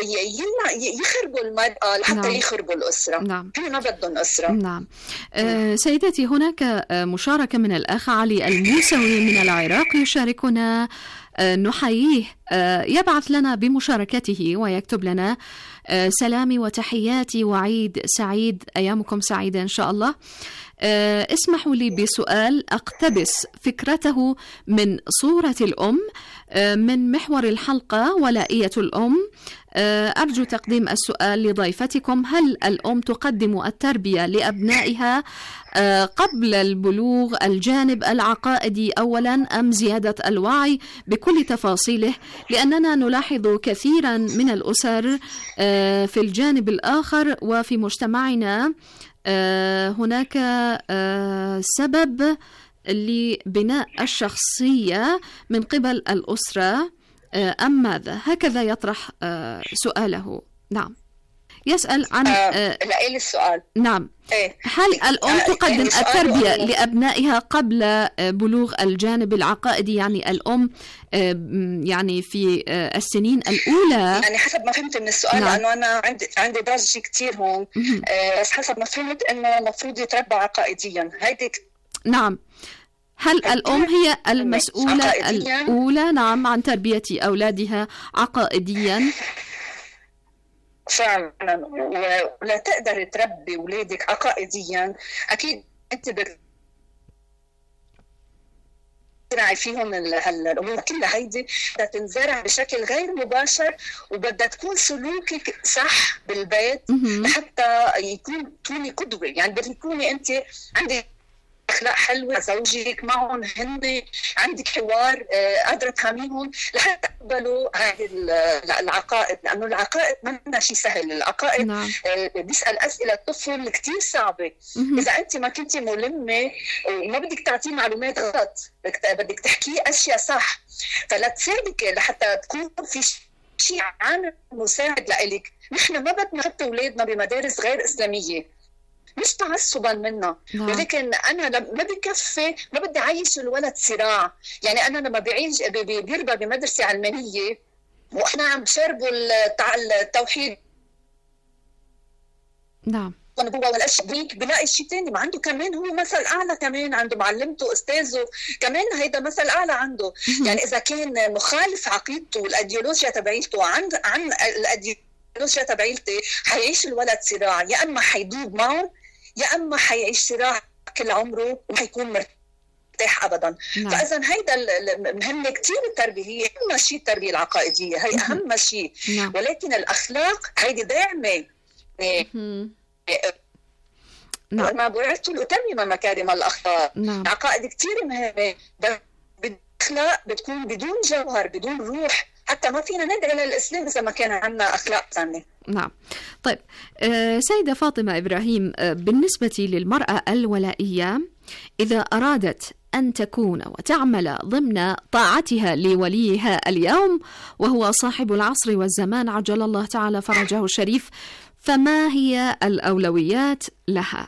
يخربوا المرأة لحتى يخربوا الأسرة. هن ما بدهم أسرة. سيدتي، هناك مشاركة من الأخ علي الموسوي من العراق يشاركنا، نحييه، يبعث لنا بمشاركته ويكتب لنا: سلامي وتحياتي وعيد سعيد، أيامكم سعيدة إن شاء الله. اسمحوا لي بسؤال أقتبس فكرته من صورة الأم من محور الحلقة ولائية الأم. أرجو تقديم السؤال لضيفتكم: هل الأم تقدم التربية لأبنائها قبل البلوغ الجانب العقائدي أولا، أم زيادة الوعي بكل تفاصيله؟ لأننا نلاحظ كثيرا من الأسر في الجانب الآخر وفي مجتمعنا هناك سبب لبناء الشخصية من قبل الأسرة أم ماذا؟ هكذا يطرح سؤاله. نعم، يسأل عن لأي السؤال. نعم، هل الأم تقدم التربية لأبنائها قبل بلوغ الجانب العقائدي؟ يعني الأم يعني في السنين الأولى، يعني حسب ما فهمت من السؤال، لأنه أنا عندي ضجة كتير هون، بس حسب ما فهمت إنه المفروض يتربى عقائديا. هيدي نعم، هل الأم هي المسؤولة الأولى نعم عن تربية أولادها عقائديا؟ فعلا، ولا تقدر تربي أولادك عقائديا، أكيد أنت بتزرعي فيهم الأمور كلها. هيدي بدها تنزرع بشكل غير مباشر، وبدها تكون سلوكك صح بالبيت لحتى تكوني قدوة. يعني بدك تكوني أنت عندك أخلاق حلوة، زوجك معهم، هن عندك حوار قادرة تفهميهم لحتى تقبلوا هذه العقائد، لأنه العقائد ما شيء سهل. العقائد بيسأل أسئلة الطفل كتير صعبة. إذا أنت ما كنتي ملمة وما بدك تعطيه معلومات غلط، بدك تحكيه أشياء صح، فلا تساعدك لحتى تكون في شيء عامل مساعد لإلك. نحن ما بدنا نحط أولادنا بمدارس غير إسلامية، مش تعصبا منا، ولكن أنا ما بكفي، ما بدي أعيش الولد صراع. يعني أنا لما بيربى بمدرسة علمانية وإحنا عم شربوا التوحيد، نعم، ونبوة والأشياء، بلاقي شيء تاني ما عنده، كمان هو مثل أعلى، كمان عنده معلمته أستاذه، كمان هيدا مثل أعلى عنده. يعني إذا كان مخالف عقيدته والأيديولوجيا تبعيته عن الأيديولوجيا تبعيلتي، حيعيش الولد صراع، يا أما حيدوب معهم يا أما حيعيش صراع كل عمره وحيكون مرتاح أبدا. فإذا هيدا مهم كتير. التربية هي أهم شيء، التربية العقائدية هي أهم شيء، ولكن الأخلاق هيدي داعمة. ما بعثت لأتمم مكارم الأخلاق. العقائد كتير مهمة، بالأخلاق بتكون بدون جوهر، بدون روح، حتى ما فينا ندعي للإسلام إذا ما كان عندنا أخلاق ثانية. نعم. طيب سيدة فاطمة إبراهيم، بالنسبة للمرأة الولائية، إذا أرادت أن تكون وتعمل ضمن طاعتها لوليها اليوم وهو صاحب العصر والزمان عجل الله تعالى فرجه الشريف، فما هي الأولويات لها؟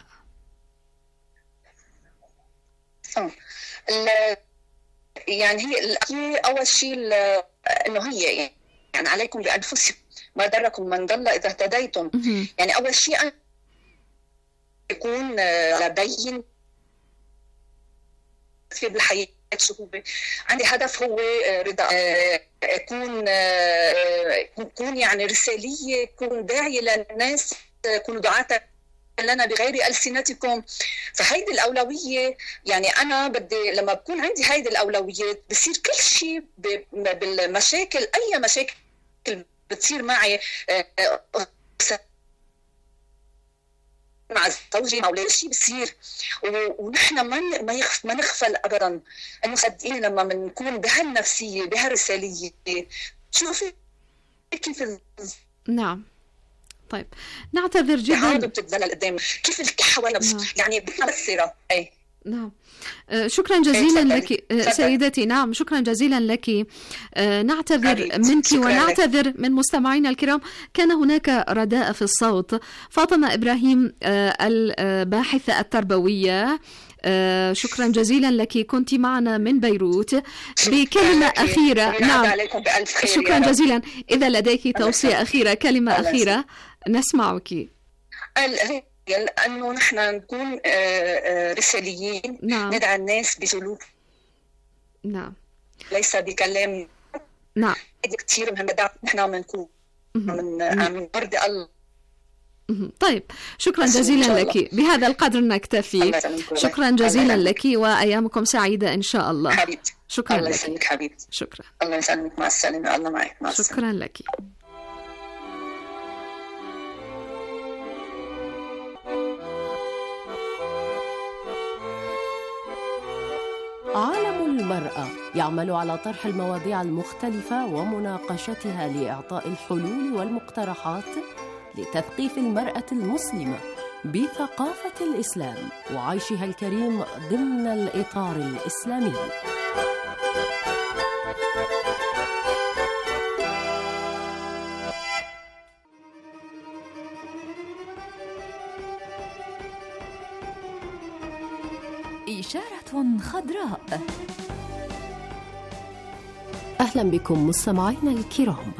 يعني هي أول شيء إنه هي يعني عليكم بأنفسكم ما ضركم من ضل إذا اهتديتم. يعني أول شيء أن يكون لبين في بالحياة شو هو عندي هدف، هو رضا، يكون يعني رسالية، يكون داعية للناس، يكونوا دعاة لنا بغير ألسنتكم. فهيدي الأولوية، يعني أنا بدي لما بكون عندي هيدي الأولويات بصير كل شيء بالمشاكل، أي مشاكل بتصير معي مع زوجي مع أولادي شيء بصير، ونحن ما نغفل أبدا إنه صدقيني لما بنكون بهالنفسية بهالرسالية. شوفي كيف نعم. طيب نعتذر جدا بتتذلل قدام كيف الحوالي يعني بتمثرة. أي نعم. شكرا جزيلا لك سيدتي. نعم شكرا جزيلا لك. نعتذر منك ونعتذر من مستمعينا الكرام. كان هناك رداء في الصوت. فاطمة إبراهيم الباحثة التربوية، شكرا جزيلا لك، كنت معنا من بيروت. بكلمة أخيرة. نعم شكرا جزيلا. إذا لديك توصية أخيرة، كلمة أخيرة نسمعك. أنه نحن نكون رساليين. نعم. ندعى الناس بسلوك. نعم. ليس بكلام. نعم. كثير مهم نحن بنكون من مرضي الله. طيب شكرا جزيلا لك. بهذا القدر نكتفي. شكرا جزيلا لك وأيامكم سعيدة إن شاء الله. حبيبتي. شكرا الله لك. يسلمك حبيبتي. شكرا. الله يسلمك. مع السلامة. الله معك. مع السلامة. شكرا لك. عالم المرأة يعمل على طرح المواضيع المختلفة ومناقشتها لإعطاء الحلول والمقترحات لتثقيف المرأة المسلمة بثقافة الإسلام وعيشها الكريم ضمن الإطار الإسلامي. إشارة خضراء. أهلا بكم مستمعينا الكرام.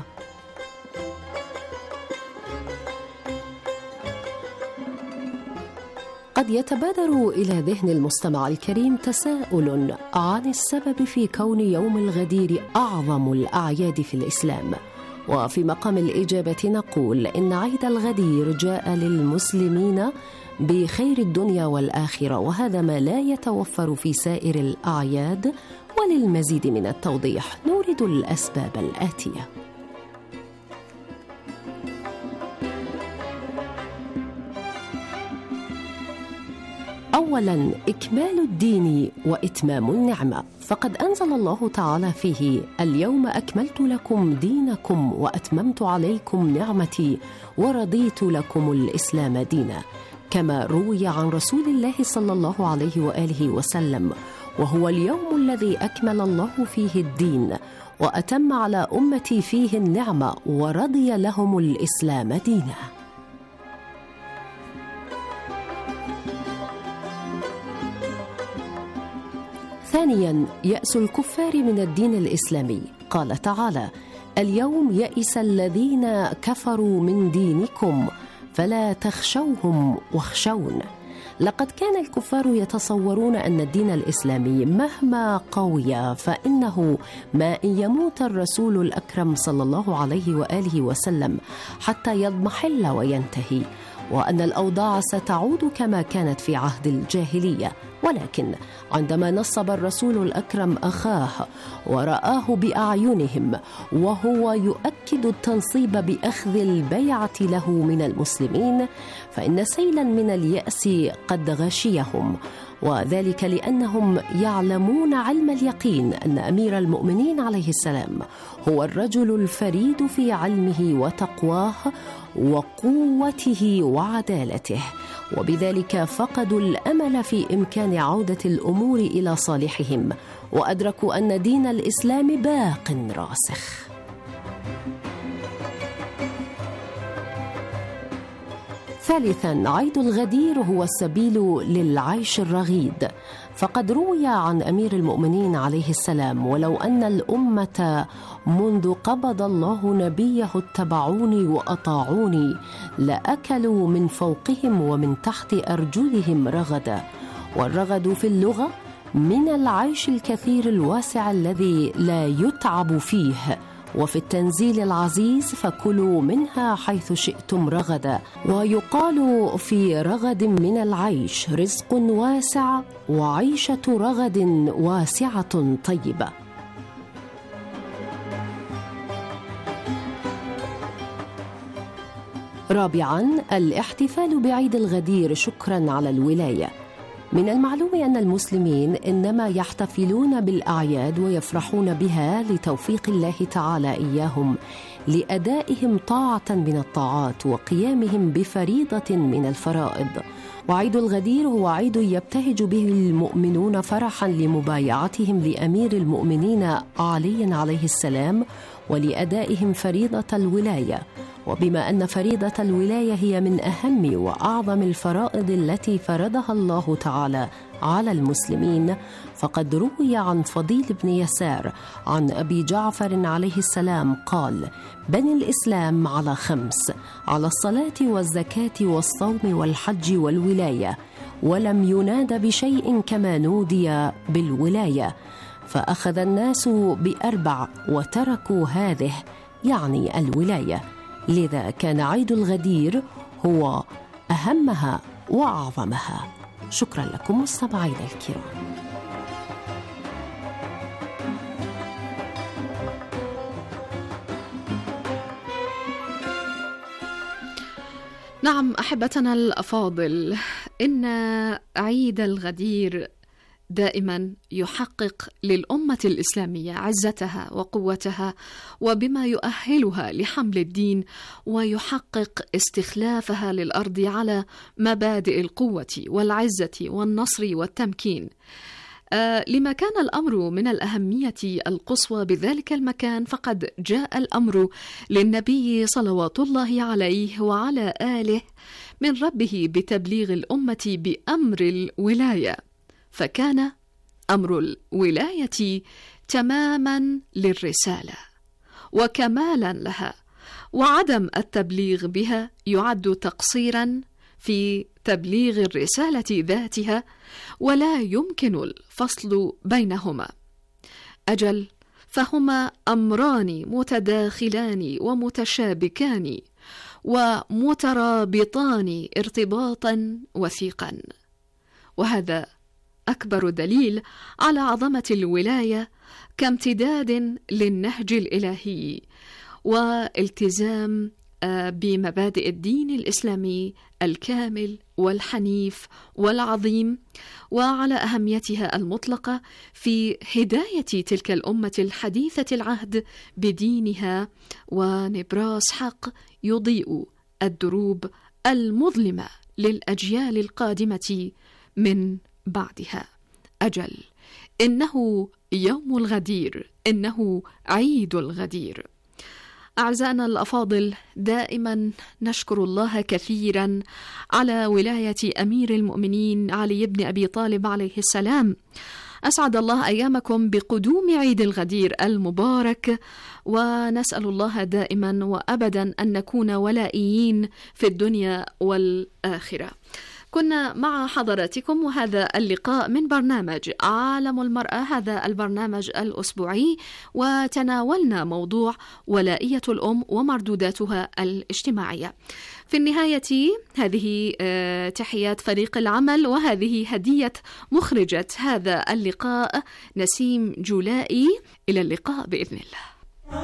قد يتبادر إلى ذهن المستمع الكريم تساؤل عن السبب في كون يوم الغدير أعظم الأعياد في الإسلام، وفي مقام الإجابة نقول إن عيد الغدير جاء للمسلمين بخير الدنيا والآخرة، وهذا ما لا يتوفر في سائر الأعياد. وللمزيد من التوضيح نورد الأسباب الآتية. أولاً إكمال الدين وإتمام النعمة، فقد أنزل الله تعالى فيه: اليوم أكملت لكم دينكم وأتممت عليكم نعمتي ورضيت لكم الإسلام دينا، كما روي عن رسول الله صلى الله عليه وآله وسلم: وهو اليوم الذي أكمل الله فيه الدين وأتم على أمتي فيه النعمة ورضي لهم الإسلام دينا. ثانياً يأس الكفار من الدين الإسلامي، قال تعالى: اليوم يئس الذين كفروا من دينكم فلا تخشوهم واخشون. لقد كان الكفار يتصورون أن الدين الإسلامي مهما قوي فإنه ما إن يموت الرسول الأكرم صلى الله عليه وآله وسلم حتى يضمحل وينتهي، وأن الأوضاع ستعود كما كانت في عهد الجاهلية. ولكن عندما نصب الرسول الأكرم أخاه ورآه بأعينهم وهو يؤكد التنصيب بأخذ البيعة له من المسلمين، فإن سيلا من اليأس قد غشيهم، وذلك لأنهم يعلمون علم اليقين أن أمير المؤمنين عليه السلام هو الرجل الفريد في علمه وتقواه وقوته وعدالته، وبذلك فقدوا الأمل في إمكان عودة الأمور إلى صالحهم، وأدركوا أن دين الإسلام باق راسخ. ثالثاً عيد الغدير هو السبيل للعيش الرغيد، فقد روي عن أمير المؤمنين عليه السلام: ولو أن الأمة منذ قبض الله نبيه اتبعوني وأطاعوني لأكلوا من فوقهم ومن تحت أرجلهم رغدا. والرغد في اللغة من العيش الكثير الواسع الذي لا يتعب فيه، وفي التنزيل العزيز فكلوا منها حيث شئتم رغدا، ويقال في رغد من العيش رزق واسع وعيشة رغد واسعة طيبة. رابعاً، الاحتفال بعيد الغدير شكراً على الولاية. من المعلوم أن المسلمين إنما يحتفلون بالأعياد ويفرحون بها لتوفيق الله تعالى إياهم لأدائهم طاعة من الطاعات وقيامهم بفريضة من الفرائض. وعيد الغدير هو عيد يبتهج به المؤمنون فرحاً لمبايعتهم لأمير المؤمنين علي عليه السلام ولأدائهم فريضة الولاية. وبما أن فريضة الولاية هي من أهم وأعظم الفرائض التي فرضها الله تعالى على المسلمين، فقد روي عن فضيل بن يسار عن أبي جعفر عليه السلام قال: بني الإسلام على 5: على الصلاة والزكاة والصوم والحج والولاية، ولم يناد بشيء كما نودي بالولاية، فأخذ الناس ب4 وتركوا هذه، يعني الولاية. لذا كان عيد الغدير هو أهمها وأعظمها. شكرا لكم مستمعينا الكرام. نعم أحبتنا الأفاضل، إن عيد الغدير دائما يحقق للأمة الإسلامية عزتها وقوتها، وبما يؤهلها لحمل الدين، ويحقق استخلافها للأرض على مبادئ القوة والعزة والنصر والتمكين. لما كان الأمر من الأهمية القصوى بذلك المكان، فقد جاء الأمر للنبي صلوات الله عليه وعلى آله من ربه بتبليغ الأمة بأمر الولاية، فكان أمر الولاية تماما للرسالة وكمالا لها، وعدم التبليغ بها يعد تقصيرا في تبليغ الرسالة ذاتها، ولا يمكن الفصل بينهما. أجل، فهما أمران متداخلان ومتشابكان ومترابطان ارتباطا وثيقا، وهذا أكبر دليل على عظمة الولاية كامتداد للنهج الإلهي والتزام بمبادئ الدين الإسلامي الكامل والحنيف والعظيم، وعلى أهميتها المطلقة في هداية تلك الأمة الحديثة العهد بدينها، ونبراس حق يضيء الدروب المظلمة للأجيال القادمة من بعدها. أجل، إنه يوم الغدير، إنه عيد الغدير. أعزائنا الأفاضل، دائما نشكر الله كثيرا على ولاية أمير المؤمنين علي بن أبي طالب عليه السلام. أسعد الله أيامكم بقدوم عيد الغدير المبارك، ونسأل الله دائما وأبدا أن نكون ولائيين في الدنيا والآخرة. كنا مع حضراتكم وهذا اللقاء من برنامج عالم المرأة، هذا البرنامج الأسبوعي، وتناولنا موضوع ولائية الأم ومردوداتها الاجتماعية. في النهاية هذه تحيات فريق العمل، وهذه هدية مخرجة هذا اللقاء نسيم جولائي. إلى اللقاء بإذن الله.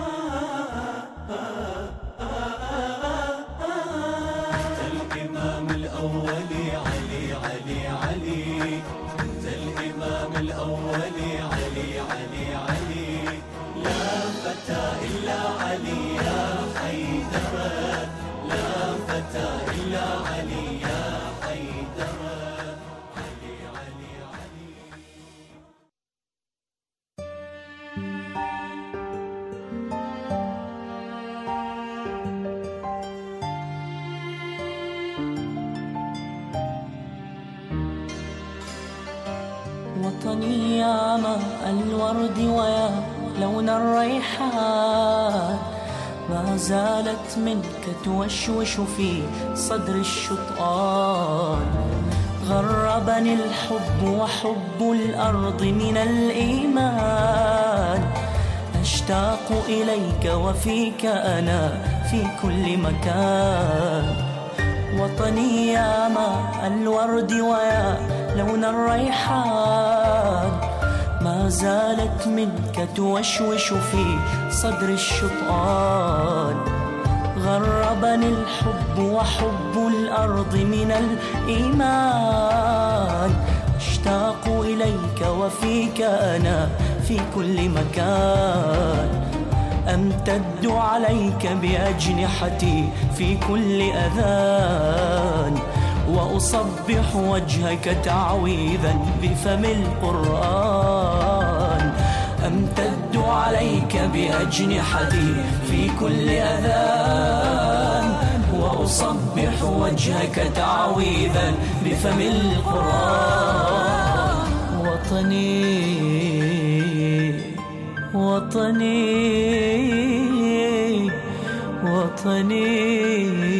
وطني يا ماء الورد ويا لون الريحان، ما زالت منك توشوش في صدر الشطآن. غربني الحب وحب الأرض من الإيمان، أشتاق إليك وفيك أنا في كل مكان. وطني يا ماء الورد ويا لون الريحان، ما زالت منك توشوش في صدر الشطآن. غربني الحب وحب الأرض من الإيمان، أشتاق إليك وفيك أنا في كل مكان. أمتد عليك بأجنحتي في كل أذان، وأصبح وجهك تعويذا بفم القرآن. أمتد عليك بأجنحتي في كل أذان، وأصبح وجهك تعويذا بفم القرآن. وطني وطني وطني.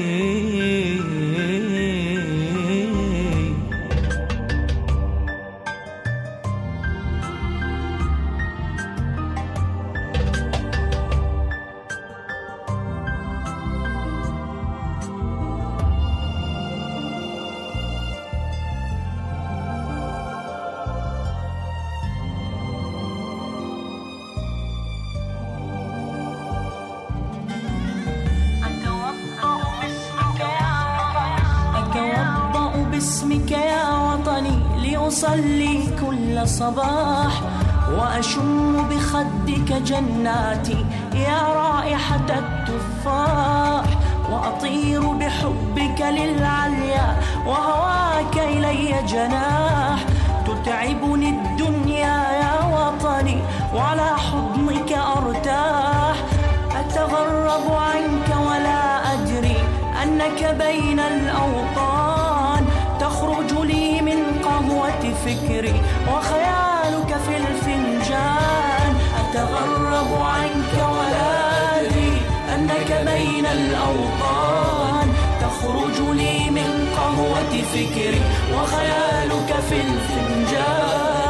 باسمك يا وطني لأصلي كل صباح، وأشم بخدك جناتي يا رائحة التفاح، وأطير بحبك للعليا وهواك إلي جناح. تتعبني الدنيا يا وطني وعلى حضنك أرتاح. أتغرب عنك ولا أدري أنك بين الأوطان، تخرج لي من قهوة فكري وخيالك في الفنجان. أتغرب عنك ولا أدري أنك بين الأوطان، تخرج لي من قهوة فكري وخيالك في الفنجان.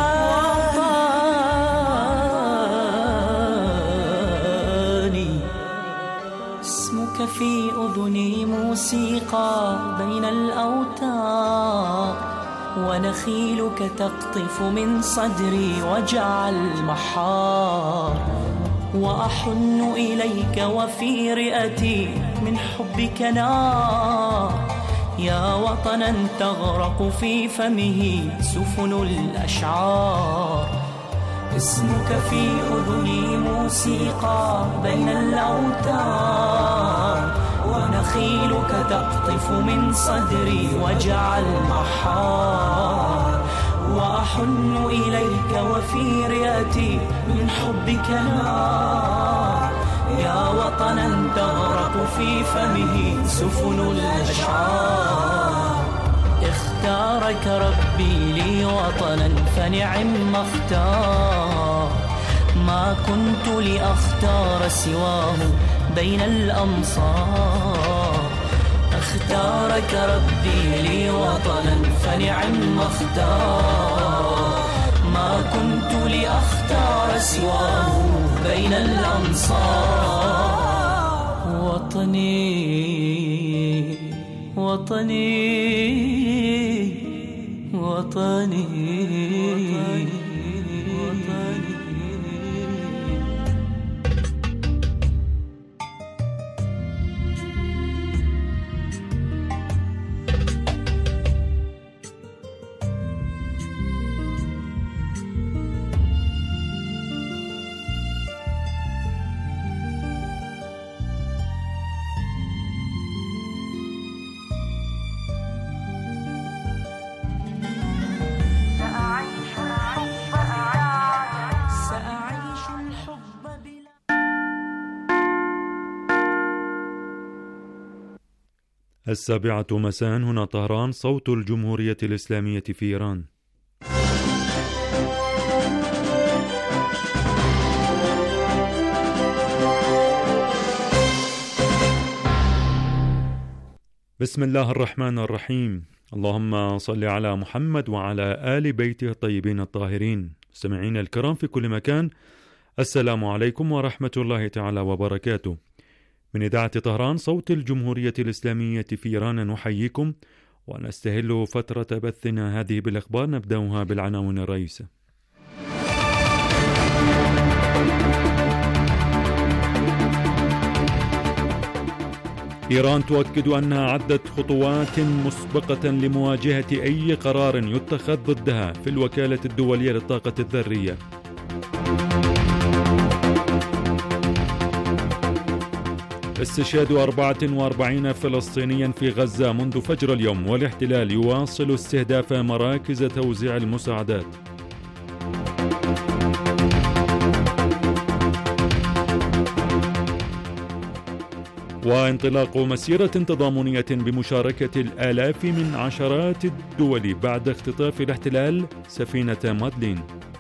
اسمك في أذني موسيقى بين الأوتار، ونخيلك تقطف من صدري وجع المحار. وأحن إليك وفي رئتي من حبك نار، يا وطنا تغرق في فمه سفن الأشعار. اسمك في أذني موسيقى بين الأوتار، ونخيلك تقطف من صدري وجع المحار. وأحن إليك وفي رئتي من حبك نار، يا وطنا تغرق في فمه سفن الأشعار. اختارك ربي لي وطنا فنعم ما اختار، ما كنت لأختار سواه بين الأمصار. اختارك ربي لي وطنا فنعم ما اختار، ما كنت لأختار سواه بين الأمصار. وطني وطني وطني وطني. السابعة مساء هنا طهران، صوت الجمهورية الإسلامية في إيران. بسم الله الرحمن الرحيم. اللهم صل على محمد وعلى آل بيته الطيبين الطاهرين. مستمعينا الكرام في كل مكان، السلام عليكم ورحمة الله تعالى وبركاته. من إذاعة طهران صوت الجمهورية الإسلامية في إيران نحييكم ونستهل فترة بثنا هذه بالأخبار. نبدأها بالعناوين الرئيسة. إيران تؤكد أنها عدت خطوات مسبقة لمواجهة أي قرار يتخذ ضدها في الوكالة الدولية للطاقة الذرية. استشهاد 44 فلسطينيا في غزة منذ فجر اليوم، والاحتلال يواصل استهداف مراكز توزيع المساعدات. وانطلاق مسيرة تضامنية بمشاركة الآلاف من عشرات الدول بعد اختطاف الاحتلال سفينة مادلين.